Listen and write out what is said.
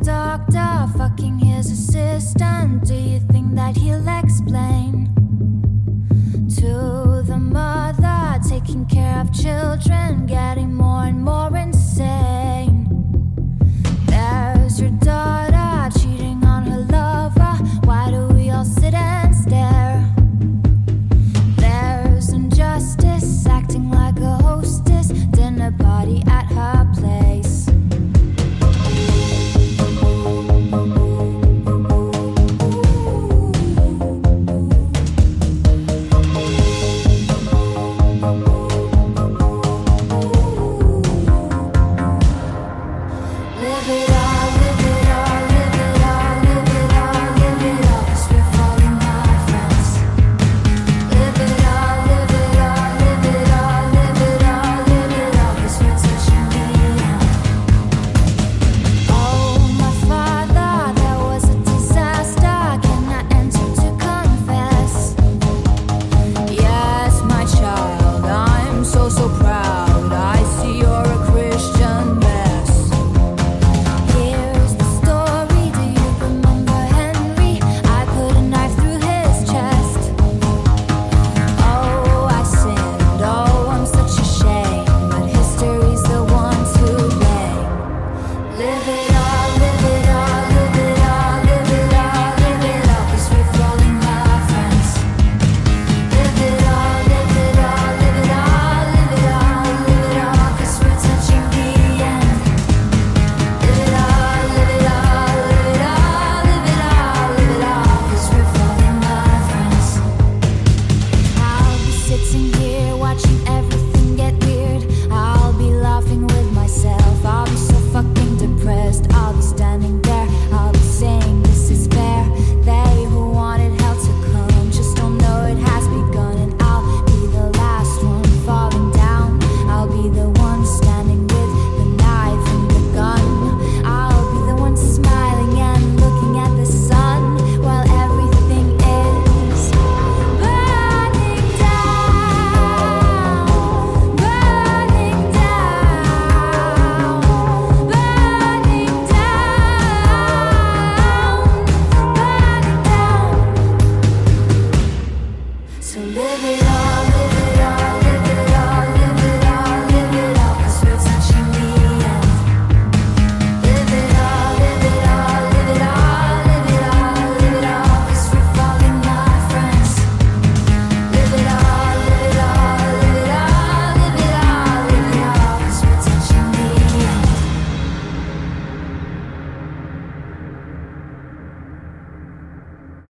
doctor fucking his assistant. Do you think that he'll explain to the mother taking care of children, getting more and more insane? There's your daughter cheating on her lover. Why do we all sit and stare? There's injustice, acting like a hostess, dinner party at her place. Live it all, live it all, live it all, live it all, live it all, 'cause we're falling, my friends. Live it all, live it all, live it all, live it all, live it all, 'cause we're touching the end. Oh, my father, there was a disaster. Can I enter to confess? Yes, my child, I'm so, so proud. I see you're a Christian mess. Here's the story, do you remember Henry? I put a knife through his chest. Oh, I sinned, oh, I'm such a shame, but history's the one to blame. Live it all, live it all, live it all, live it all, live it all, 'cause we're falling, my friends. Live it all, live it all, live it all, live it all, live it all, 'cause we're touching the end. Live it all, live it all, live it all, live it all, live it all, 'cause we're falling, my friends. I'll be sitting here watching everything get weird. I'll be laughing with myself. I'll be so fucking depressed. I'll be standing there. I'll be saying this is fair. They who wanted hell to come just don't know it has begun. And I'll be the last one falling down. I'll be the one standing with the knife and the gun. I'll be the one smiling and looking at the sun while everything is burning down, burning down, burning down, burning down. So live it all.